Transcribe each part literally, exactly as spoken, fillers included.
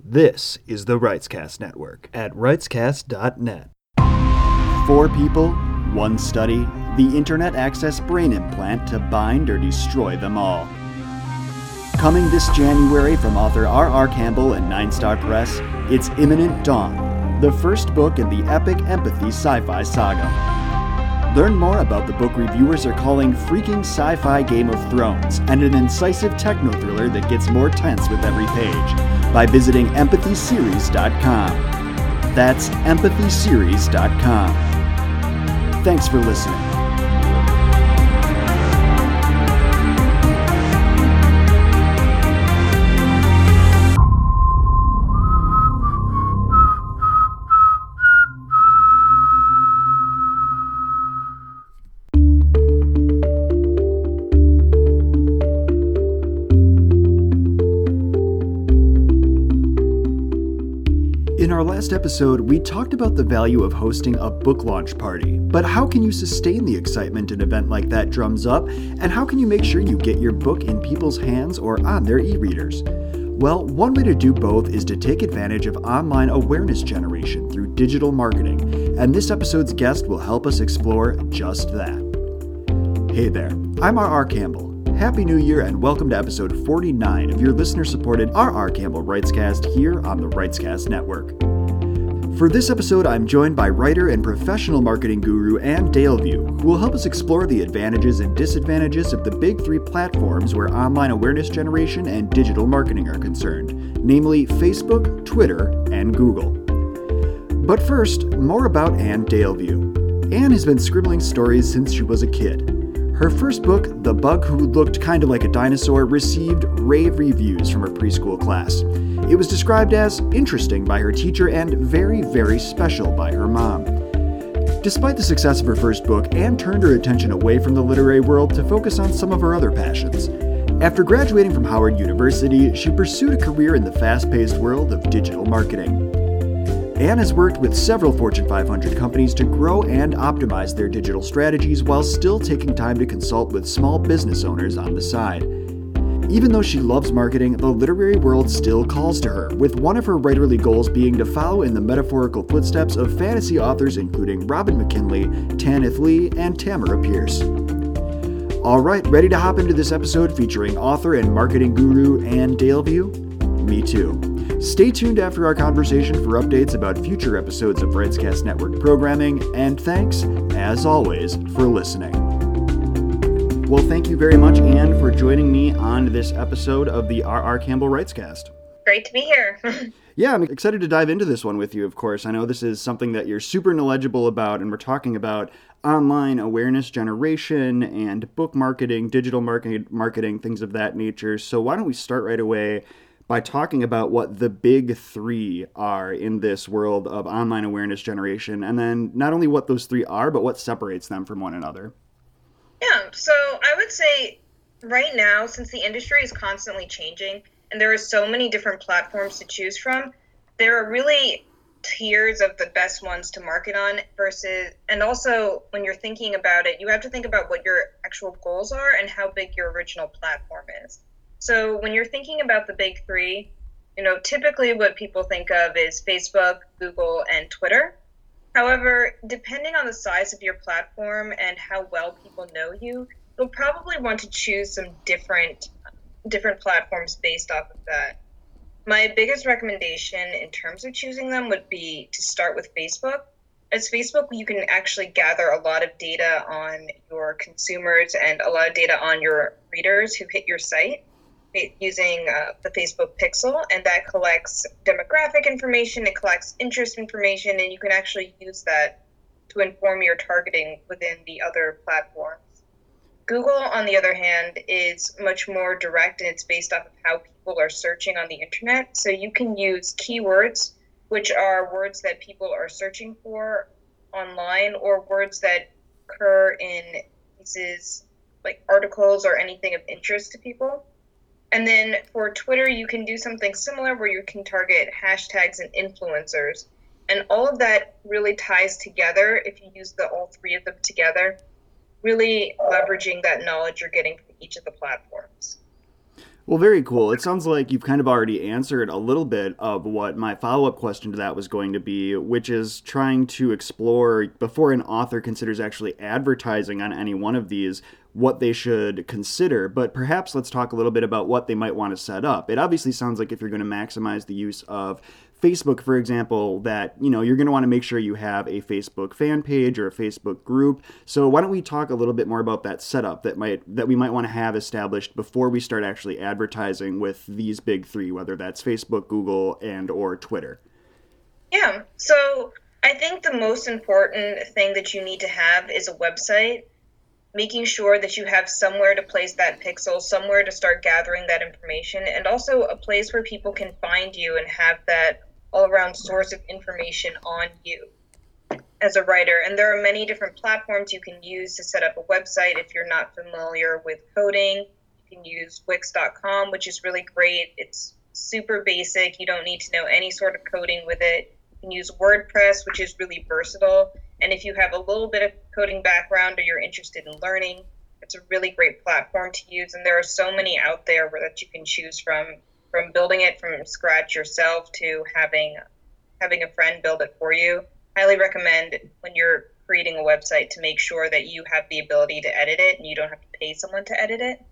This is the Writescast Network at writescast dot net. Four people, one study, the Internet Access Brain Implant to bind or destroy them all. Coming this January from author R R. Campbell and Nine Star Press, it's Imminent Dawn, the first book in the epic empathy sci-fi saga. Learn more about the book reviewers are calling freaking sci-fi Game of Thrones and an incisive techno-thriller that gets more tense with every page by visiting empathy series dot com. That's empathy series dot com. Thanks for listening. In our last episode, we talked about the value of hosting a book launch party, but how can you sustain the excitement an event like that drums up, and how can you make sure you get your book in people's hands or on their e-readers? Well, one way to do both is to take advantage of online awareness generation through digital marketing, and this episode's guest will help us explore just that. Hey there, I'm R R. Campbell. Happy New Year and welcome to episode forty-nine of your listener-supported R R. Campbell Writescast here on the Writescast Network. For this episode, I'm joined by writer and professional marketing guru Ann Daleview, who will help us explore the advantages and disadvantages of the big three platforms where online awareness generation and digital marketing are concerned, namely Facebook, Twitter, and Google. But first, more about Ann Daleview. Ann has been scribbling stories since she was a kid. Her first book, The Bug Who Looked Kinda Like a Dinosaur, received rave reviews from her preschool class. It was described as interesting by her teacher and very, very special by her mom. Despite the success of her first book, Ann turned her attention away from the literary world to focus on some of her other passions. After graduating from Howard University, she pursued a career in the fast-paced world of digital marketing. Ann has worked with several Fortune five hundred companies to grow and optimize their digital strategies while still taking time to consult with small business owners on the side. Even though she loves marketing, the literary world still calls to her, with one of her writerly goals being to follow in the metaphorical footsteps of fantasy authors including Robin McKinley, Tanith Lee, and Tamara Pierce. All right, ready to hop into this episode featuring author and marketing guru Ann Daleview? Me too. Stay tuned after our conversation for updates about future episodes of Writescast Network programming, and thanks, as always, for listening. Well, thank you very much, Ann, for joining me on this episode of the R R. Campbell Writescast. Great to be here. Yeah, I'm excited to dive into this one with you, of course. I know this is something that you're super knowledgeable about, and we're talking about online awareness generation and book marketing, digital market, marketing, things of that nature. So why don't we start right away by talking about what the big three are in this world of online awareness generation, and then not only what those three are, but what separates them from one another. Yeah, so I would say right now, since the industry is constantly changing, and there are so many different platforms to choose from, there are really tiers of the best ones to market on versus, and also when you're thinking about it, you have to think about what your actual goals are and how big your original platform is. So when you're thinking about the big three, you know, typically what people think of is Facebook, Google, and Twitter. However, depending on the size of your platform and how well people know you, you'll probably want to choose some different different platforms based off of that. My biggest recommendation in terms of choosing them would be to start with Facebook. As Facebook, you can actually gather a lot of data on your consumers and a lot of data on your readers who hit your site using uh, the Facebook Pixel, and that collects demographic information, it collects interest information, and you can actually use that to inform your targeting within the other platforms. Google, on the other hand, is much more direct, and it's based off of how people are searching on the internet. So you can use keywords, which are words that people are searching for online, or words that occur in pieces like articles or anything of interest to people. And then for Twitter, you can do something similar where you can target hashtags and influencers. And all of that really ties together if you use the all three of them together, really leveraging that knowledge you're getting from each of the platforms. Well, very cool. It sounds like you've kind of already answered a little bit of what my follow-up question to that was going to be, which is trying to explore before an author considers actually advertising on any one of these, what they should consider. But perhaps let's talk a little bit about what they might want to set up. It obviously sounds like if you're going to maximize the use of Facebook, for example, that, you know, you're going to want to make sure you have a Facebook fan page or a Facebook group. So why don't we talk a little bit more about that setup that might that we might want to have established before we start actually advertising with these big three, whether that's Facebook, Google, and or Twitter. Yeah. So I think the most important thing that you need to have is a website, making sure that you have somewhere to place that pixel, somewhere to start gathering that information, and also a place where people can find you and have that all-around source of information on you as a writer. And there are many different platforms you can use to set up a website. If you're not familiar with coding, you can use Wix dot com, which is really great. It's super basic. You don't need to know any sort of coding with it. You can use WordPress, which is really versatile. And if you have a little bit of coding background or you're interested in learning, it's a really great platform to use. And there are so many out there where that you can choose from, from building it from scratch yourself to having having a friend build it for you. Highly recommend when you're creating a website to make sure that you have the ability to edit it and you don't have to pay someone to edit it.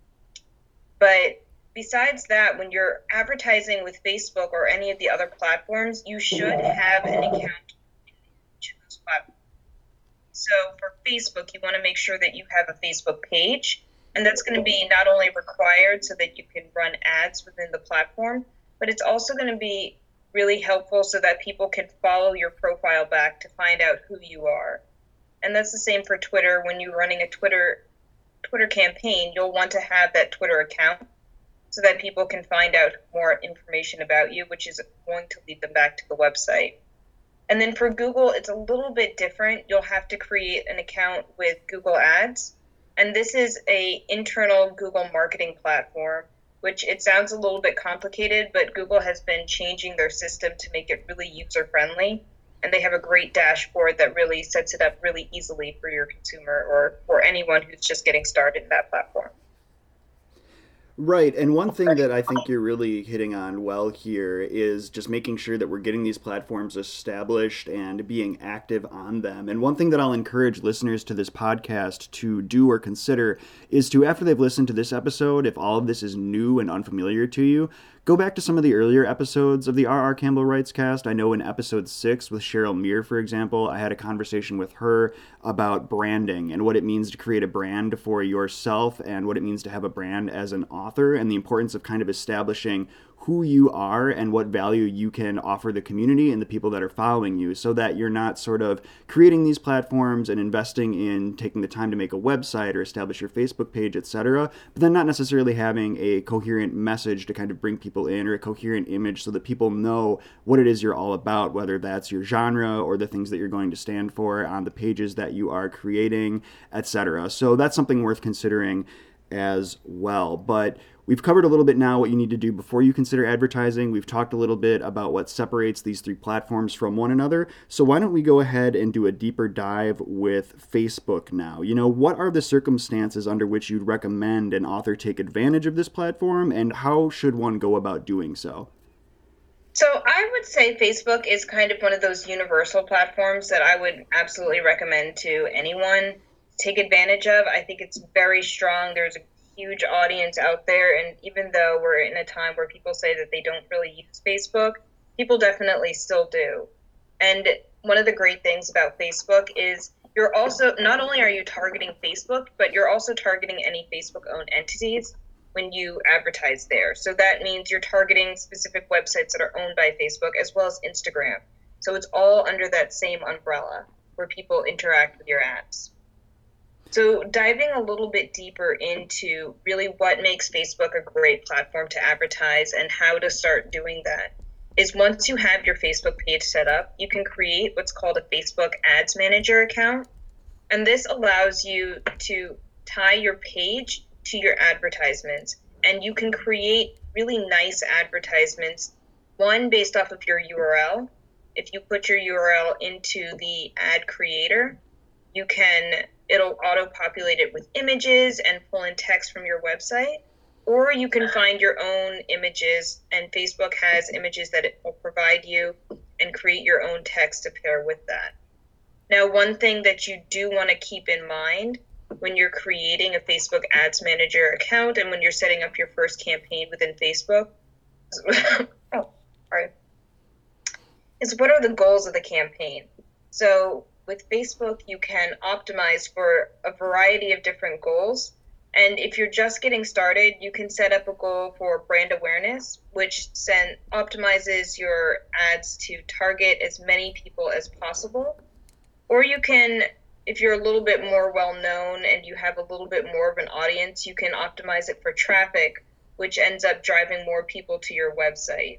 But besides that, when you're advertising with Facebook or any of the other platforms, you should have an account in each of those platforms. So for Facebook, you want to make sure that you have a Facebook page, and that's going to be not only required so that you can run ads within the platform, but it's also going to be really helpful so that people can follow your profile back to find out who you are. And that's the same for Twitter. When you're running a Twitter Twitter campaign, you'll want to have that Twitter account so that people can find out more information about you, which is going to lead them back to the website. And then for Google, it's a little bit different. You'll have to create an account with Google Ads. And this is a internal Google marketing platform, which it sounds a little bit complicated, but Google has been changing their system to make it really user-friendly. And they have a great dashboard that really sets it up really easily for your consumer or for anyone who's just getting started in that platform. Right. And one thing that I think you're really hitting on well here is just making sure that we're getting these platforms established and being active on them. And one thing that I'll encourage listeners to this podcast to do or consider is to, after they've listened to this episode, if all of this is new and unfamiliar to you, go back to some of the earlier episodes of the R R. Campbell Writes Cast. I know in episode six with Cheryl Meir, for example, I had a conversation with her about branding and what it means to create a brand for yourself and what it means to have a brand as an author and the importance of kind of establishing who you are and what value you can offer the community and the people that are following you so that you're not sort of creating these platforms and investing in taking the time to make a website or establish your Facebook page, et cetera, but then not necessarily having a coherent message to kind of bring people in or a coherent image so that people know what it is you're all about, whether that's your genre or the things that you're going to stand for on the pages that you are creating, et cetera. So that's something worth considering as well. But we've covered a little bit now what you need to do before you consider advertising. We've talked a little bit about what separates these three platforms from one another. So why don't we go ahead and do a deeper dive with Facebook now? You know, what are the circumstances under which you'd recommend an author take advantage of this platform, and how should one go about doing so? So I would say Facebook is kind of one of those universal platforms that I would absolutely recommend to anyone take advantage of. I think it's very strong. There's a huge audience out there, and even though we're in a time where people say that they don't really use Facebook, people definitely still do. And one of the great things about Facebook is you're also, not only are you targeting Facebook, but you're also targeting any Facebook-owned entities when you advertise there. So that means you're targeting specific websites that are owned by Facebook as well as Instagram. So it's all under that same umbrella where people interact with your ads. So diving a little bit deeper into really what makes Facebook a great platform to advertise and how to start doing that is once you have your Facebook page set up, you can create what's called a Facebook Ads Manager account. And this allows you to tie your page to your advertisements. And you can create really nice advertisements, one based off of your U R L. If you put your U R L into the ad creator, you can, it'll auto-populate it with images and pull in text from your website. or you can find your own images, and Facebook has images that it will provide you, and create your own text to pair with that. Now, one thing that you do want to keep in mind when you're creating a Facebook Ads Manager account and when you're setting up your first campaign within Facebook, oh, sorry, is what are the goals of the campaign? So with Facebook, you can optimize for a variety of different goals. And if you're just getting started, you can set up a goal for brand awareness, which send, optimizes your ads to target as many people as possible. Or you can, if you're a little bit more well-known and you have a little bit more of an audience, you can optimize it for traffic, which ends up driving more people to your website.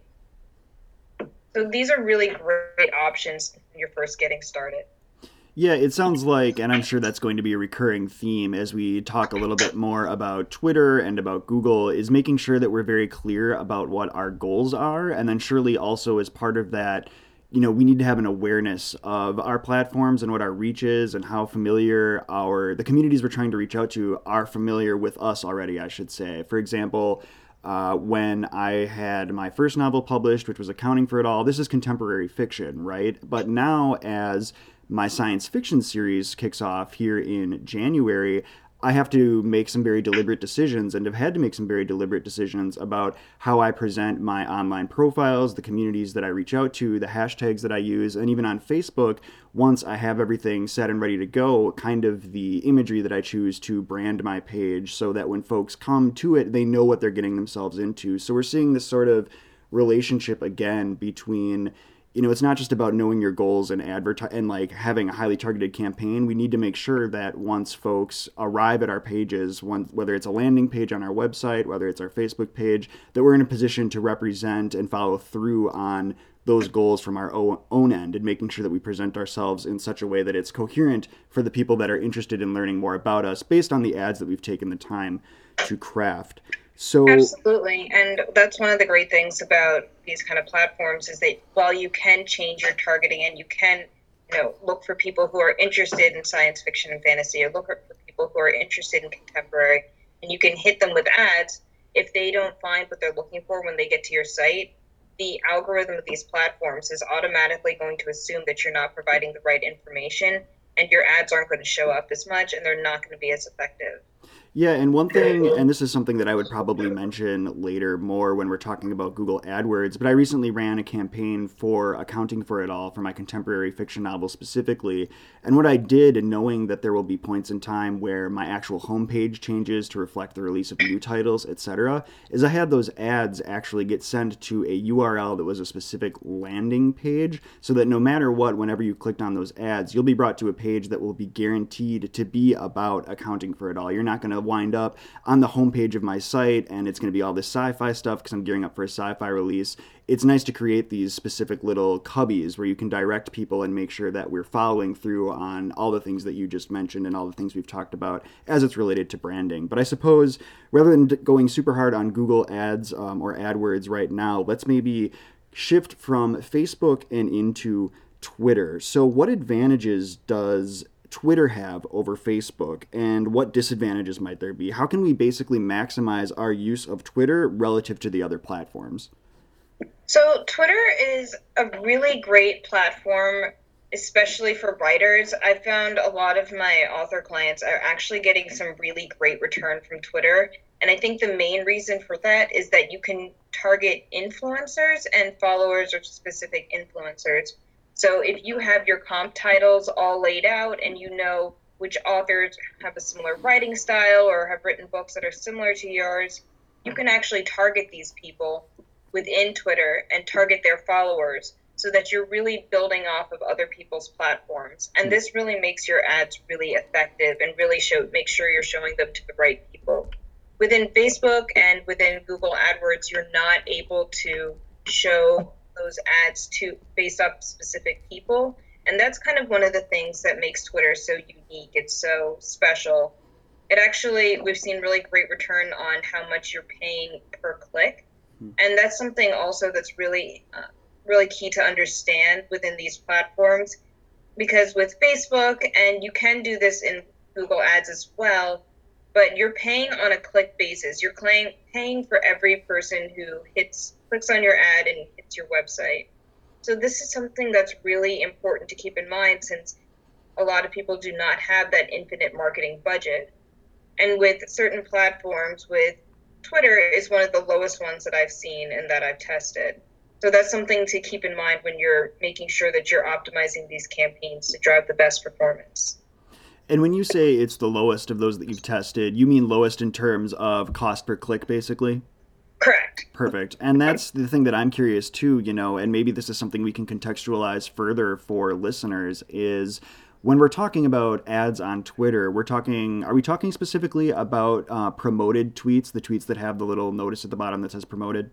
So these are really great options when you're first getting started. Yeah, it sounds like, and I'm sure that's going to be a recurring theme as we talk a little bit more about Twitter and about Google, is making sure that we're very clear about what our goals are. And then surely also as part of that, you know, we need to have an awareness of our platforms and what our reach is and how familiar our, the communities we're trying to reach out to are familiar with us already, I should say. For example, Uh, when I had my first novel published, which was Accounting for It All, this is contemporary fiction, right? But now as my science fiction series kicks off here in January, I have to make some very deliberate decisions and have had to make some very deliberate decisions about how I present my online profiles, the communities that I reach out to, the hashtags that I use, and even on Facebook, once I have everything set and ready to go, kind of the imagery that I choose to brand my page so that when folks come to it, they know what they're getting themselves into. So we're seeing this sort of relationship again between, you know, it's not just about knowing your goals and advertise and like having a highly targeted campaign. We need to make sure that once folks arrive at our pages, one, whether it's a landing page on our website, whether it's our Facebook page, that we're in a position to represent and follow through on those goals from our own end and making sure that we present ourselves in such a way that it's coherent for the people that are interested in learning more about us based on the ads that we've taken the time to craft. So absolutely. And that's one of the great things about these kind of platforms is that while you can change your targeting and you can, you know, look for people who are interested in science fiction and fantasy, or look for people who are interested in contemporary, and you can hit them with ads, if they don't find what they're looking for when they get to your site, the algorithm of these platforms is automatically going to assume that you're not providing the right information, and your ads aren't going to show up as much, and they're not going to be as effective. Yeah, and one thing, and this is something that I would probably mention later more when we're talking about Google AdWords, but I recently ran a campaign for Accounting for It All, for my contemporary fiction novel specifically, and what I did, knowing that there will be points in time where my actual homepage changes to reflect the release of new titles, et cetera, is I had those ads actually get sent to a U R L that was a specific landing page, so that no matter what, whenever you clicked on those ads, you'll be brought to a page that will be guaranteed to be about Accounting for It All. You're not going to wind up on the homepage of my site and it's going to be all this sci-fi stuff because I'm gearing up for a sci-fi release. It's nice to create these specific little cubbies where you can direct people and make sure that we're following through on all the things that you just mentioned and all the things we've talked about as it's related to branding. But I suppose rather than going super hard on Google Ads um, or AdWords right now, let's maybe shift from Facebook and into Twitter. So what advantages does Twitter have over Facebook, and what disadvantages might there be? How can we basically maximize our use of Twitter relative to the other platforms? So Twitter is a really great platform, especially for writers. I found a lot of my author clients are actually getting some really great return from Twitter. And I think the main reason for that is that you can target influencers and followers of specific influencers. So if you have your comp titles all laid out and you know which authors have a similar writing style or have written books that are similar to yours, you can actually target these people within Twitter and target their followers so that you're really building off of other people's platforms. And this really makes your ads really effective and really show make sure you're showing them to the right people. Within Facebook and within Google AdWords, you're not able to show those ads to based off specific people. And that's kind of one of the things that makes Twitter so unique. It's so special. It actually, we've seen really great return on how much you're paying per click. And that's something also that's really, uh, really key to understand within these platforms, because with Facebook, and you can do this in Google Ads as well, but you're paying on a click basis. You're paying, paying for every person who hits, clicks on your ad and hits your website. So this is something that's really important to keep in mind, since a lot of people do not have that infinite marketing budget. And with certain platforms, with Twitter is one of the lowest ones that I've seen and that I've tested. So that's something to keep in mind when you're making sure that you're optimizing these campaigns to drive the best performance. And when you say it's the lowest of those that you've tested, you mean lowest in terms of cost per click, basically? Correct. Perfect. And that's the thing that I'm curious too, you know, and maybe this is something we can contextualize further for listeners, is when we're talking about ads on Twitter, we're talking, are we talking specifically about uh, promoted tweets, the tweets that have the little notice at the bottom that says promoted?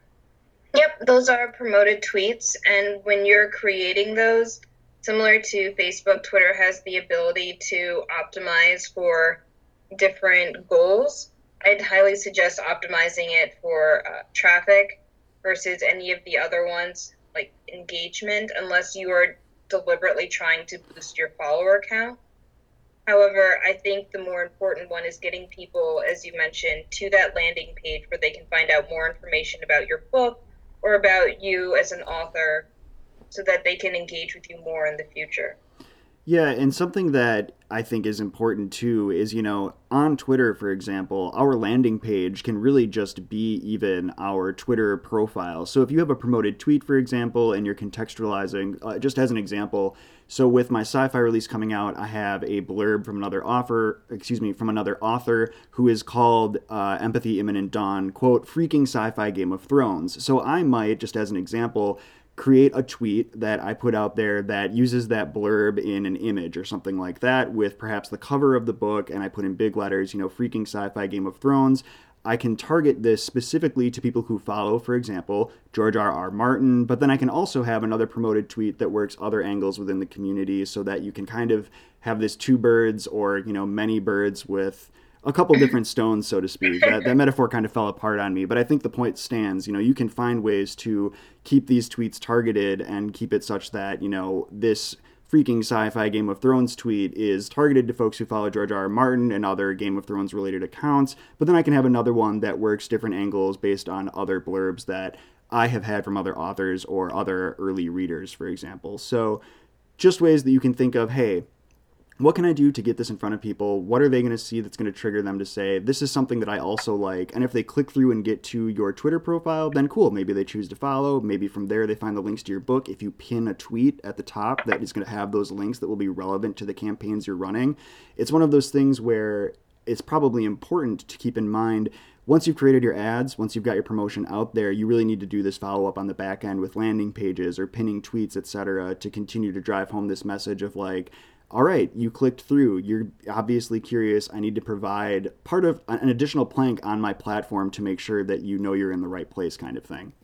Yep, those are promoted tweets. And when you're creating those, similar to Facebook, Twitter has the ability to optimize for different goals. I'd highly suggest optimizing it for uh, traffic versus any of the other ones, like engagement, unless you are deliberately trying to boost your follower count. However, I think the more important one is getting people, as you mentioned, to that landing page where they can find out more information about your book or about you as an author, so that they can engage with you more in the future. Yeah, and something that I think is important too is, you know, on Twitter, for example, our landing page can really just be even our Twitter profile. So if you have a promoted tweet, for example, and you're contextualizing, uh, just as an example, so with my sci-fi release coming out, I have a blurb from another author, excuse me, from another author who is called uh, Empathy Imminent Dawn, quote, freaking sci-fi Game of Thrones. So I might, just as an example, create a tweet that I put out there that uses that blurb in an image or something like that with perhaps the cover of the book, and I put in big letters, you know, freaking sci-fi Game of Thrones. I can target this specifically to people who follow, for example, George R R. Martin, but then I can also have another promoted tweet that works other angles within the community so that you can kind of have this two birds or, you know, many birds with a couple different stones, so to speak. That, that metaphor kind of fell apart on me, but I think the point stands. You know, you can find ways to keep these tweets targeted and keep it such that, you know, this freaking sci-fi Game of Thrones tweet is targeted to folks who follow George R R. Martin and other Game of Thrones related accounts, but then I can have another one that works different angles based on other blurbs that I have had from other authors or other early readers, for example. So just ways that you can think of, hey, what can I do to get this in front of people? What are they going to see that's going to trigger them to say, this is something that I also like? And if they click through and get to your Twitter profile, then cool. Maybe they choose to follow. Maybe from there they find the links to your book. If you pin a tweet at the top that is going to have those links that will be relevant to the campaigns you're running, it's one of those things where it's probably important to keep in mind, once you've created your ads, once you've got your promotion out there, you really need to do this follow-up on the back end with landing pages or pinning tweets, et cetera, to continue to drive home this message of like, all right, you clicked through, you're obviously curious, I need to provide part of an additional plank on my platform to make sure that you know you're in the right place, kind of thing.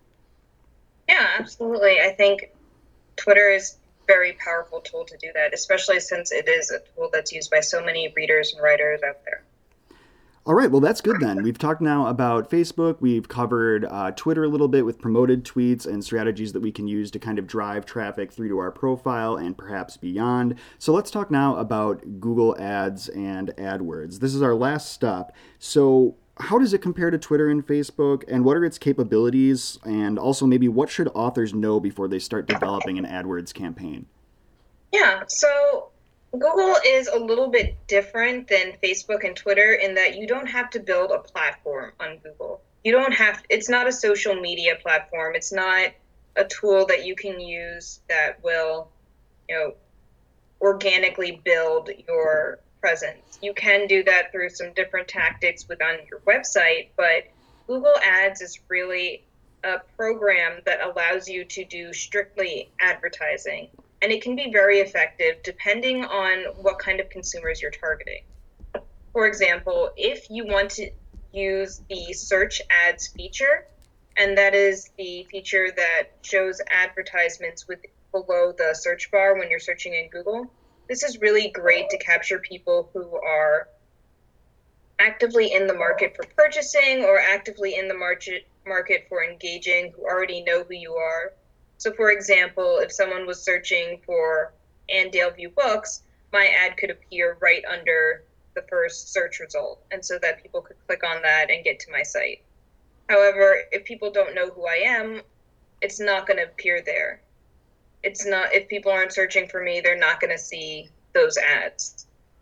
Yeah, absolutely. I think Twitter is a very powerful tool to do that, especially since it is a tool that's used by so many readers and writers out there. All right, well, that's good then. We've talked now about Facebook. We've covered uh, Twitter a little bit with promoted tweets and strategies that we can use to kind of drive traffic through to our profile and perhaps beyond. So let's talk now about Google Ads and AdWords. This is our last stop. So how does it compare to Twitter and Facebook, and what are its capabilities? And also maybe what should authors know before they start developing an AdWords campaign? Yeah, so Google is a little bit different than Facebook and Twitter in that you don't have to build a platform on Google. You don't have, it's not a social media platform. It's not a tool that you can use that will, you know, organically build your presence. You can do that through some different tactics within your website, but Google Ads is really a program that allows you to do strictly advertising. And it can be very effective depending on what kind of consumers you're targeting. For example, if you want to use the search ads feature, and that is the feature that shows advertisements with below the search bar when you're searching in Google, this is really great to capture people who are actively in the market for purchasing or actively in the market market for engaging, who already know who you are. So, for example, if someone was searching for Anne Daleview books, my ad could appear right under the first search result, and so that people could click on that and get to my site. However, if people don't know who I am, it's not going to appear there. It's not, if people aren't searching for me, they're not going to see those ads.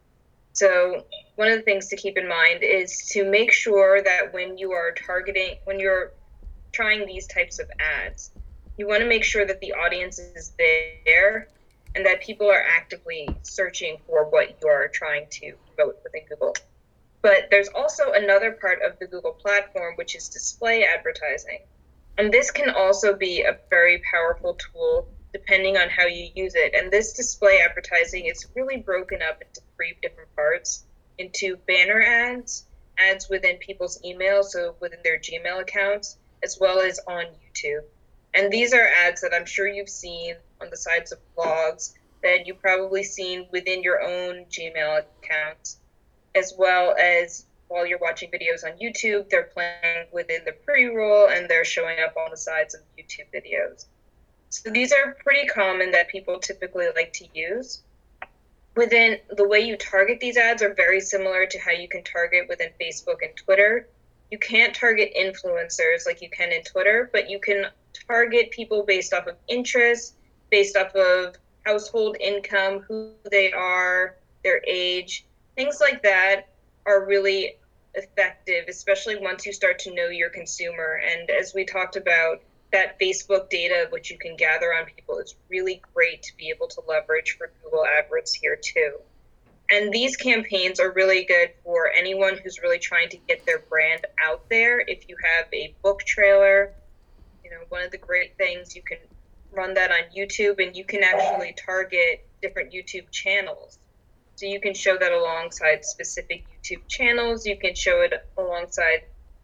So one of the things to keep in mind is to make sure that when you are targeting, when you're trying these types of ads, you want to make sure that the audience is there and that people are actively searching for what you are trying to promote within Google. But there's also another part of the Google platform, which is display advertising. And this can also be a very powerful tool depending on how you use it. And this display advertising is really broken up into three different parts, into banner ads, ads within people's emails, so within their Gmail accounts, as well as on YouTube. And these are ads that I'm sure you've seen on the sides of blogs, that you've probably seen within your own Gmail accounts, as well as while you're watching videos on YouTube, they're playing within the pre-roll and they're showing up on the sides of YouTube videos. So these are pretty common that people typically like to use. Within the way you target these ads are very similar to how you can target within Facebook and Twitter. You can't target influencers like you can in Twitter, but you can target people based off of interest, based off of household income, who they are, their age. Things like that are really effective, especially once you start to know your consumer. And as we talked about, that Facebook data, which you can gather on people, is really great to be able to leverage for Google AdWords here too. And these campaigns are really good for anyone who's really trying to get their brand out there. If you have a book trailer, you know, one of the great things, you can run that on YouTube and you can actually target different YouTube channels. So you can show that alongside specific YouTube channels. You can show it alongside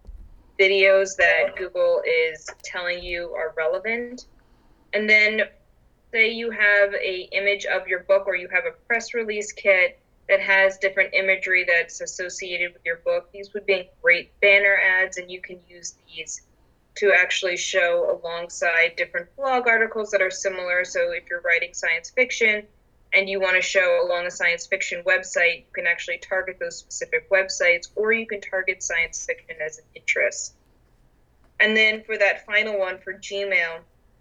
videos that Google is telling you are relevant. And then say you have a image of your book, or you have a press release kit that has different imagery that's associated with your book. These would be great banner ads, and you can use these to actually show alongside different blog articles that are similar. So if you're writing science fiction and you want to show along a science fiction website, you can actually target those specific websites, or you can target science fiction as an interest. And then for that final one, for Gmail,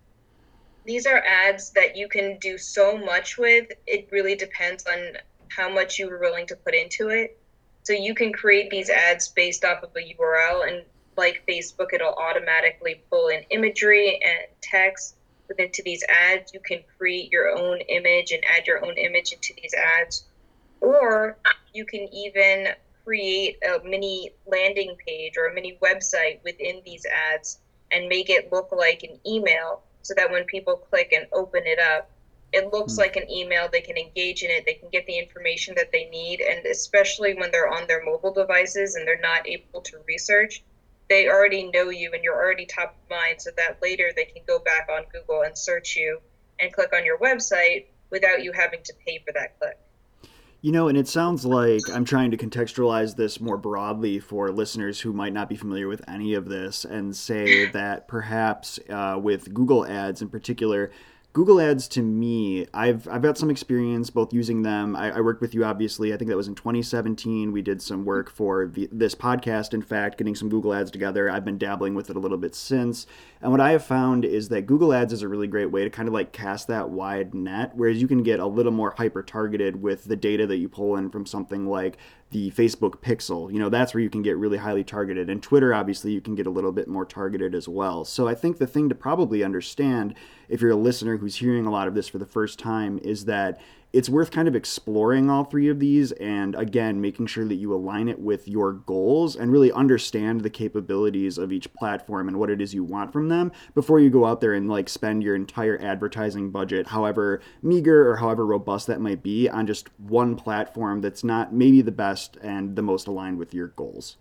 these are ads that you can do so much with. It really depends on how much you were willing to put into it. So you can create these ads based off of a U R L, and like Facebook, it'll automatically pull in imagery and text into these ads. You can create your own image and add your own image into these ads, or you can even create a mini landing page or a mini website within these ads and make it look like an email, so that when people click and open it up, it looks like an email. They can engage in it, they can get the information that they need, and especially when they're on their mobile devices and they're not able to research, they already know you and you're already top of mind, so that later they can go back on Google and search you and click on your website without you having to pay for that click. You know, and it sounds like I'm trying to contextualize this more broadly for listeners who might not be familiar with any of this, and say that perhaps uh, with Google Ads in particular, Google Ads, to me, I've I've got some experience both using them. I, I worked with you, obviously. I think that was in twenty seventeen. We did some work for the, this podcast, in fact, getting some Google Ads together. I've been dabbling with it a little bit since. And what I have found is that Google Ads is a really great way to kind of like cast that wide net, whereas you can get a little more hyper-targeted with the data that you pull in from something like the Facebook Pixel. You know, that's where you can get really highly targeted. And Twitter, obviously, you can get a little bit more targeted as well. So I think the thing to probably understand, if you're a listener who's hearing a lot of this for the first time, is that it's worth kind of exploring all three of these, and again, making sure that you align it with your goals and really understand the capabilities of each platform and what it is you want from them before you go out there and like spend your entire advertising budget, however meager or however robust that might be, on just one platform that's not maybe the best and the most aligned with your goals.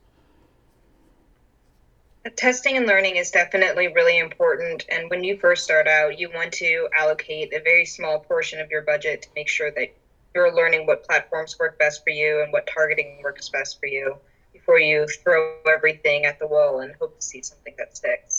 Testing and learning is definitely really important. And when you first start out, you want to allocate a very small portion of your budget to make sure that you're learning what platforms work best for you and what targeting works best for you before you throw everything at the wall and hope to see something that sticks.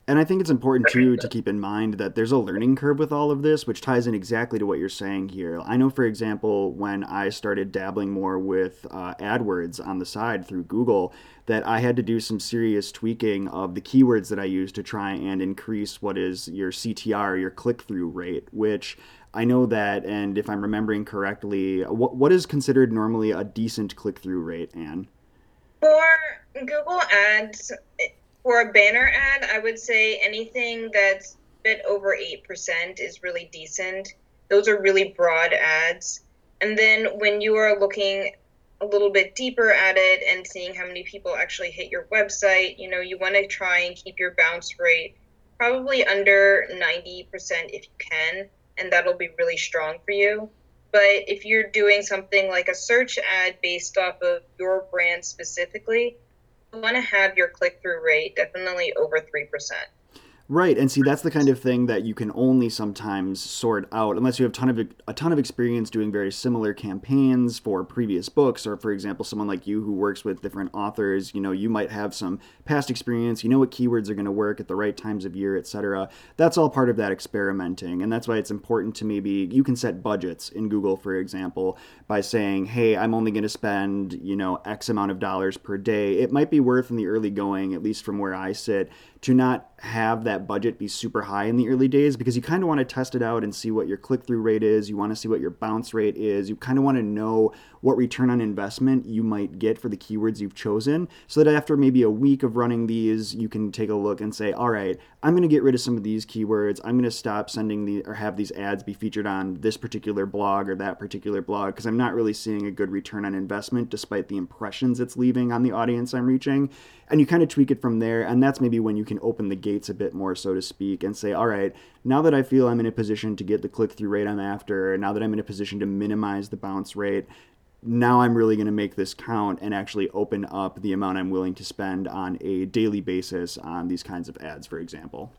And I think it's important too to keep in mind that there's a learning curve with all of this, which ties in exactly to what you're saying here. I know, for example, when I started dabbling more with uh, AdWords on the side through Google, that I had to do some serious tweaking of the keywords that I use to try and increase what is your C T R, your click through rate, which I know that, and if I'm remembering correctly, what, what is considered normally a decent click through rate, Anne? For Google Ads, for a banner ad, I would say anything that's a bit over eight percent is really decent. Those are really broad ads. And then when you are looking a little bit deeper at it and seeing how many people actually hit your website, you know, you want to try and keep your bounce rate probably under ninety percent if you can, and that'll be really strong for you. But if you're doing something like a search ad based off of your brand specifically, you want to have your click-through rate definitely over three percent. Right, and see, that's the kind of thing that you can only sometimes sort out unless you have ton of a ton of experience doing very similar campaigns for previous books, or for example, someone like you who works with different authors. You know, you might have some past experience. You know what keywords are going to work at the right times of year, et cetera. That's all part of that experimenting, and that's why it's important to maybe you can set budgets in Google, for example, by saying, "Hey, I'm only going to spend you know X amount of dollars per day." It might be worth in the early going, at least from where I sit, to not have that budget be super high in the early days, because you kind of want to test it out and see what your click-through rate is. You want to see what your bounce rate is. You kind of want to know what return on investment you might get for the keywords you've chosen, so that after maybe a week of running these, you can take a look and say, all right, I'm going to get rid of some of these keywords. I'm going to stop sending the or have these ads be featured on this particular blog or that particular blog, because I'm not really seeing a good return on investment despite the impressions it's leaving on the audience I'm reaching. And you kind of tweak it from there, and that's maybe when you can open the gates a bit more, so to speak, and say, all right, now that I feel I'm in a position to get the click-through rate I'm after, now that I'm in a position to minimize the bounce rate, now I'm really going to make this count and actually open up the amount I'm willing to spend on a daily basis on these kinds of ads, for example.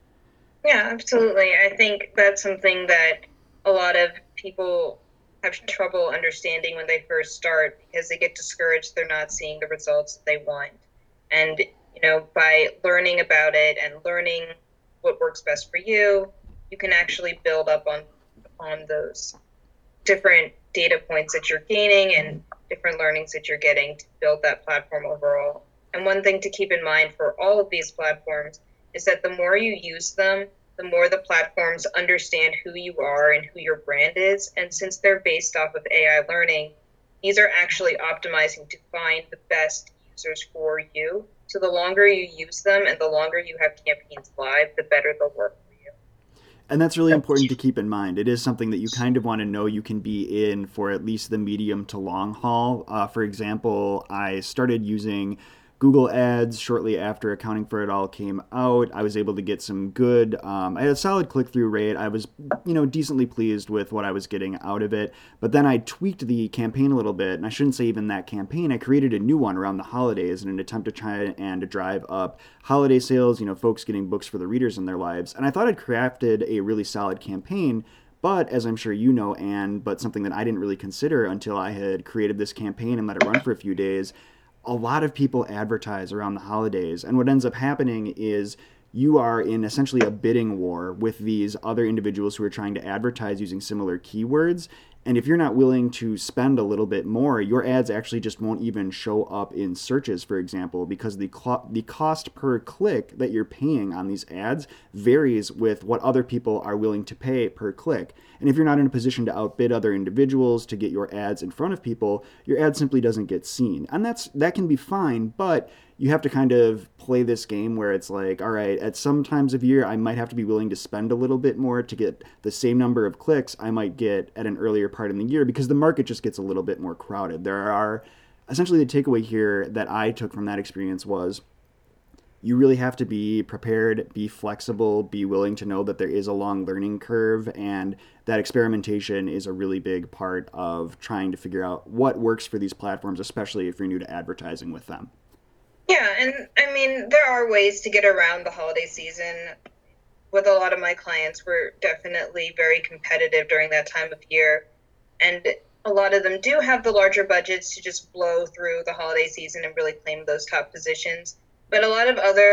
Yeah, absolutely. I think that's something that a lot of people have trouble understanding when they first start, because they get discouraged. They're not seeing the results that they want. And, you know, by learning about it and learning what works best for you, you can actually build up on on those different data points that you're gaining and different learnings that you're getting to build that platform overall. And one thing to keep in mind for all of these platforms is that the more you use them, the more the platforms understand who you are and who your brand is. And since they're based off of A I learning, these are actually optimizing to find the best users for you. So the longer you use them and the longer you have campaigns live, the better they'll work for you. And that's really important to keep in mind. It is something that you kind of want to know you can be in for at least the medium to long haul. Uh, for example, I started using Google Ads shortly after Accounting for It All came out. I was able to get some good, um, I had a solid click-through rate. I was, you know, decently pleased with what I was getting out of it. But then I tweaked the campaign a little bit, and I shouldn't say even that campaign. I created a new one around the holidays in an attempt to try and drive up holiday sales, you know, folks getting books for the readers in their lives. And I thought I'd crafted a really solid campaign. But as I'm sure you know, Anne, but something that I didn't really consider until I had created this campaign and let it run for a few days, a lot of people advertise around the holidays. And what ends up happening is you are in essentially a bidding war with these other individuals who are trying to advertise using similar keywords. And if you're not willing to spend a little bit more, your ads actually just won't even show up in searches, for example, because the cl- the cost per click that you're paying on these ads varies with what other people are willing to pay per click. And if you're not in a position to outbid other individuals to get your ads in front of people, your ad simply doesn't get seen. And that's that can be fine, but you have to kind of play this game where it's like, all right, at some times of year, I might have to be willing to spend a little bit more to get the same number of clicks I might get at an earlier part in the year, because the market just gets a little bit more crowded. There are, essentially the takeaway here that I took from that experience was, you really have to be prepared, be flexible, be willing to know that there is a long learning curve, and that experimentation is a really big part of trying to figure out what works for these platforms, especially if you're new to advertising with them. Yeah, and I mean, there are ways to get around the holiday season. With a lot of my clients, we're definitely very competitive during that time of year. And a lot of them do have the larger budgets to just blow through the holiday season and really claim those top positions. But a lot of other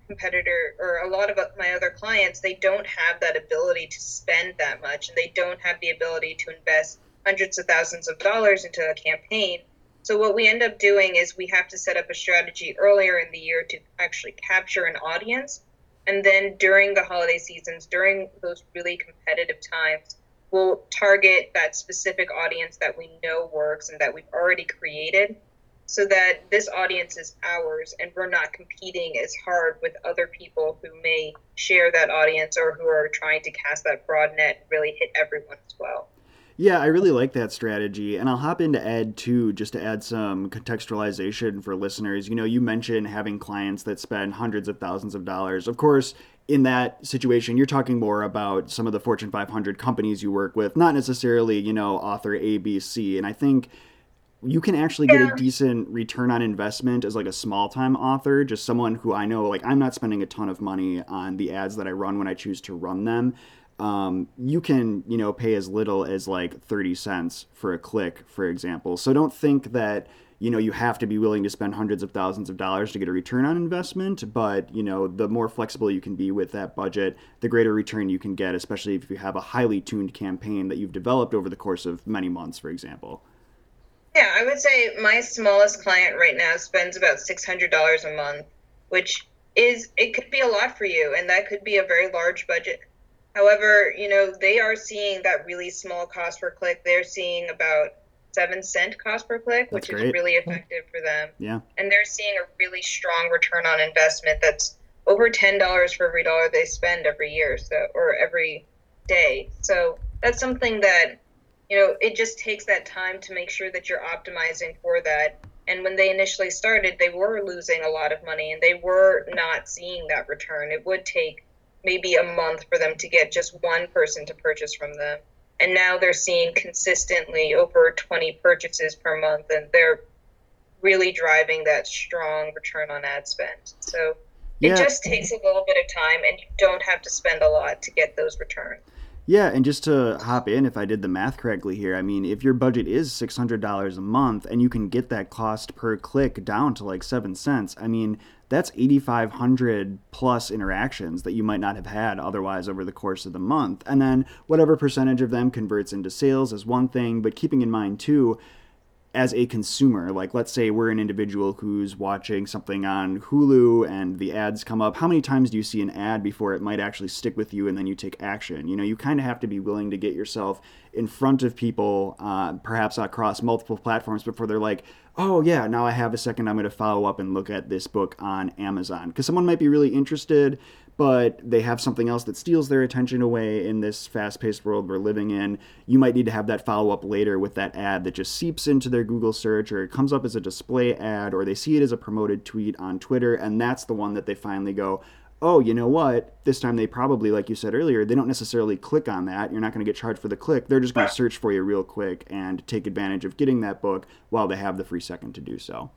competitor or a lot of my other clients, they don't have that ability to spend that much, and they don't have the ability to invest hundreds of thousands of dollars into a campaign. So what we end up doing is we have to set up a strategy earlier in the year to actually capture an audience. And then during the holiday seasons, during those really competitive times, we'll target that specific audience that we know works and that we've already created, so that this audience is ours and we're not competing as hard with other people who may share that audience or who are trying to cast that broad net and really hit everyone as well. Yeah, I really like that strategy. And I'll hop into Ed too, just to add some contextualization for listeners. You know, you mentioned having clients that spend hundreds of thousands of dollars. Of course, in that situation, you're talking more about some of the Fortune five hundred companies you work with, not necessarily, you know, author A, B, C. And I think you can actually get Yeah. a decent return on investment as like a small time author, just someone who I know, like I'm not spending a ton of money on the ads that I run when I choose to run them. Um, you can, you know, pay as little as like thirty cents for a click, for example. So don't think that, you know, you have to be willing to spend hundreds of thousands of dollars to get a return on investment. But, you know, the more flexible you can be with that budget, the greater return you can get, especially if you have a highly tuned campaign that you've developed over the course of many months, for example. Yeah, I would say my smallest client right now spends about six hundred dollars a month, which is, it could be a lot for you, and that could be a very large budget. However, you know, they are seeing that really small cost per click. They're seeing about seven cent cost per click, That's which great. is really effective for them. Yeah. And they're seeing a really strong return on investment that's over ten dollars for every dollar they spend every year, so or every day. So that's something that, you know, it just takes that time to make sure that you're optimizing for that. And when they initially started, they were losing a lot of money and they were not seeing that return. It would take maybe a month for them to get just one person to purchase from them. And now they're seeing consistently over twenty purchases per month, and they're really driving that strong return on ad spend. So it Yeah. just takes a little bit of time, and you don't have to spend a lot to get those returns. Yeah, and just to hop in, if I did the math correctly here, I mean, if your budget is six hundred dollars a month and you can get that cost per click down to like seven cents, I mean, that's eighty-five hundred plus interactions that you might not have had otherwise over the course of the month. And then whatever percentage of them converts into sales is one thing, but keeping in mind too, as a consumer, like let's say we're an individual who's watching something on Hulu and the ads come up, how many times do you see an ad before it might actually stick with you and then you take action? You know, you kind of have to be willing to get yourself in front of people, uh, perhaps across multiple platforms before they're like, oh yeah, now I have a second, I'm going to follow up and look at this book on Amazon. Because someone might be really interested, but they have something else that steals their attention away in this fast-paced world we're living in. You might need to have that follow-up later with that ad that just seeps into their Google search, or it comes up as a display ad, or they see it as a promoted tweet on Twitter, and that's the one that they finally go, oh, you know what? This time they probably, like you said earlier, they don't necessarily click on that. You're not going to get charged for the click. They're just going to search for you real quick and take advantage of getting that book while they have the free second to do so.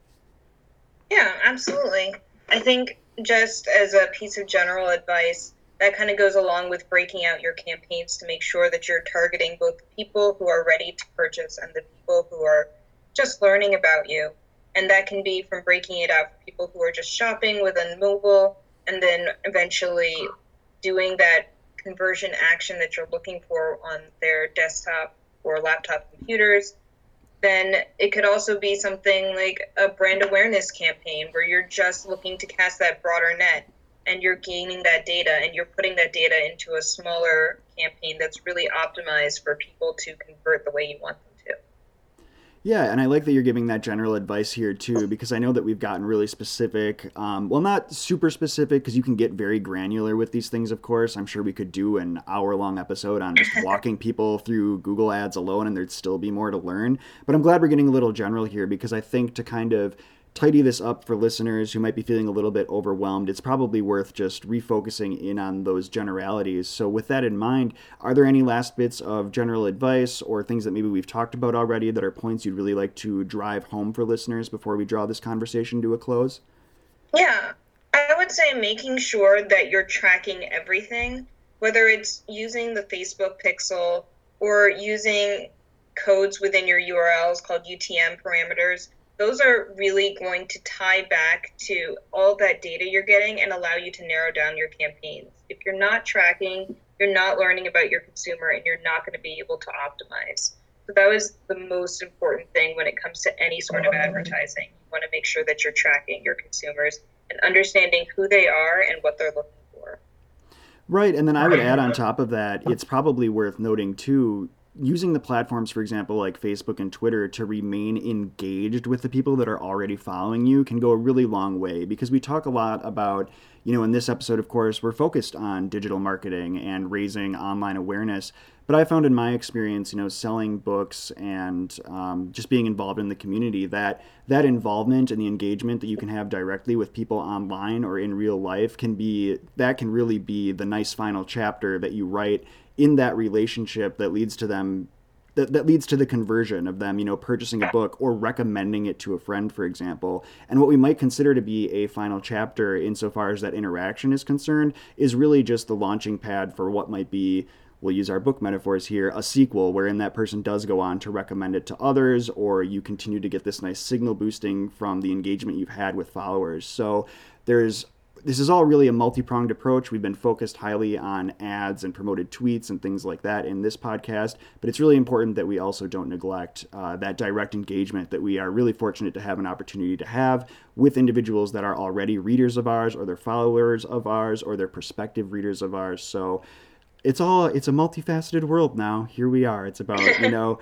Yeah, absolutely. I think just as a piece of general advice, that kind of goes along with breaking out your campaigns to make sure that you're targeting both the people who are ready to purchase and the people who are just learning about you. And that can be from breaking it out for people who are just shopping within mobile, and then eventually doing that conversion action that you're looking for on their desktop or laptop computers. Then it could also be something like a brand awareness campaign where you're just looking to cast that broader net and you're gaining that data and you're putting that data into a smaller campaign that's really optimized for people to convert the way you want them to. Yeah, and I like that you're giving that general advice here too, because I know that we've gotten really specific. Um, well, not super specific, because you can get very granular with these things, of course. I'm sure we could do an hour-long episode on just walking people through Google Ads alone, and there'd still be more to learn. But I'm glad we're getting a little general here, because I think to kind of tidy this up for listeners who might be feeling a little bit overwhelmed, it's probably worth just refocusing in on those generalities. So with that in mind, are there any last bits of general advice or things that maybe we've talked about already that are points you'd really like to drive home for listeners before we draw this conversation to a close? Yeah, I would say making sure that you're tracking everything, whether it's using the Facebook pixel or using codes within your U R Ls called U T M parameters. those are really going to tie back to all that data you're getting and allow you to narrow down your campaigns. If you're not tracking, you're not learning about your consumer, and you're not going to be able to optimize. So that was the most important thing when it comes to any sort of advertising. You want to make sure that you're tracking your consumers and understanding who they are and what they're looking for. Right, and then I would add on top of that, it's probably worth noting too, using the platforms, for example, like Facebook and Twitter, to remain engaged with the people that are already following you can go a really long way, because we talk a lot about, you know, in this episode, of course, we're focused on digital marketing and raising online awareness. But I found in my experience, you know, selling books and um, just being involved in the community, that that involvement and the engagement that you can have directly with people online or in real life can be, that can really be the nice final chapter that you write in that relationship that leads to them, that, that leads to the conversion of them, you know, purchasing a book or recommending it to a friend, for example. And what we might consider to be a final chapter insofar as that interaction is concerned is really just the launching pad for what might be, we'll use our book metaphors here, a sequel wherein that person does go on to recommend it to others, or you continue to get this nice signal boosting from the engagement you've had with followers. So there's This is all really a multi-pronged approach. We've been focused highly on ads and promoted tweets and things like that in this podcast, but it's really important that we also don't neglect uh, that direct engagement that we are really fortunate to have an opportunity to have with individuals that are already readers of ours, or they're followers of ours, or they're prospective readers of ours. So it's all, it's a multifaceted world now. Here we are. It's about, you know,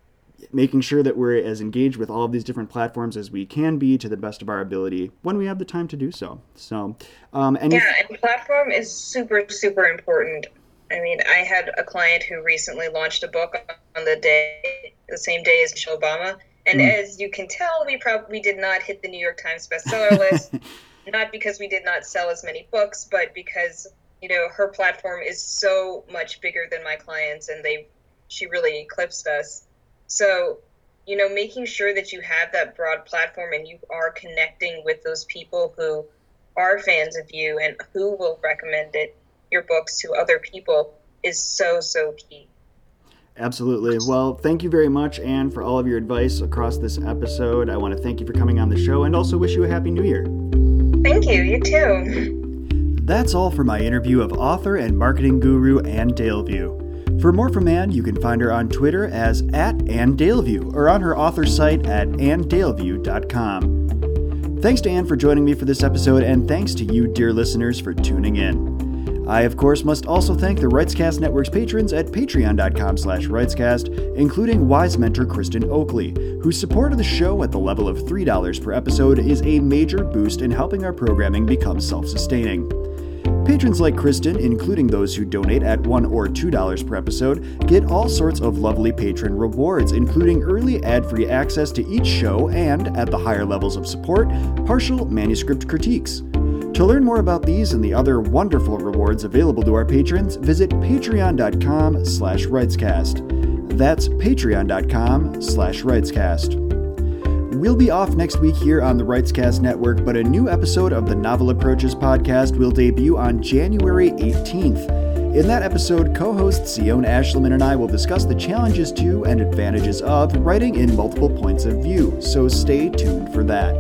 making sure that we're as engaged with all of these different platforms as we can be to the best of our ability when we have the time to do so. So, um, and yeah, and platform is super, super important. I mean, I had a client who recently launched a book on the day, the same day as Michelle Obama. And mm. as you can tell, we probably did not hit the New York Times bestseller list, not because we did not sell as many books, but because, you know, her platform is so much bigger than my clients, and they, she really eclipsed us. So, you know, making sure that you have that broad platform and you are connecting with those people who are fans of you and who will recommend it, your books, to other people is so, so key. Absolutely. Well, thank you very much, Anne, for all of your advice across this episode. I want to thank you for coming on the show and also wish you a Happy New Year. Thank you. You too. That's all for my interview of author and marketing guru Anne Daleview. For more from Anne, you can find her on Twitter as at Anne Daleview or on her author site at anne daleview dot com. Thanks to Anne for joining me for this episode, and thanks to you, dear listeners, for tuning in. I, of course, must also thank the Writescast Network's patrons at patreon dot com slash writescast, including wise mentor Kristen Oakley, whose support of the show at the level of three dollars per episode is a major boost in helping our programming become self-sustaining. Patrons like Kristen, including those who donate at one dollars or two dollars per episode, get all sorts of lovely patron rewards, including early ad-free access to each show and, at the higher levels of support, partial manuscript critiques. To learn more about these and the other wonderful rewards available to our patrons, visit patreon dot com slash writescast. That's patreon dot com slash writescast. We'll be off next week here on the Writescast Network, but a new episode of the Novel Approaches podcast will debut on January eighteenth. In that episode, co-host Sion Ashleman and I will discuss the challenges to and advantages of writing in multiple points of view, so stay tuned for that.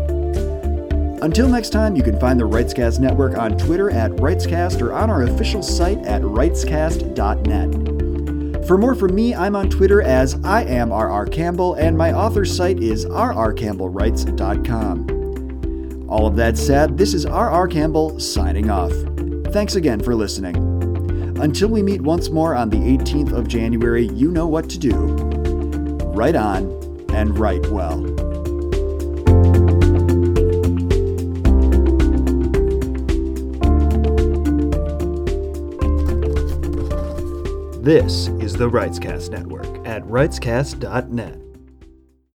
Until next time, you can find the Writescast Network on Twitter at Writescast or on our official site at writescast dot net. For more from me, I'm on Twitter as I am R R Campbell, and my author site is r r campbell writes dot com. All of that said, this is R R Campbell signing off. Thanks again for listening. Until we meet once more on the eighteenth of January, you know what to do. Write on and write well. This is the Writescast Network at writescast dot net.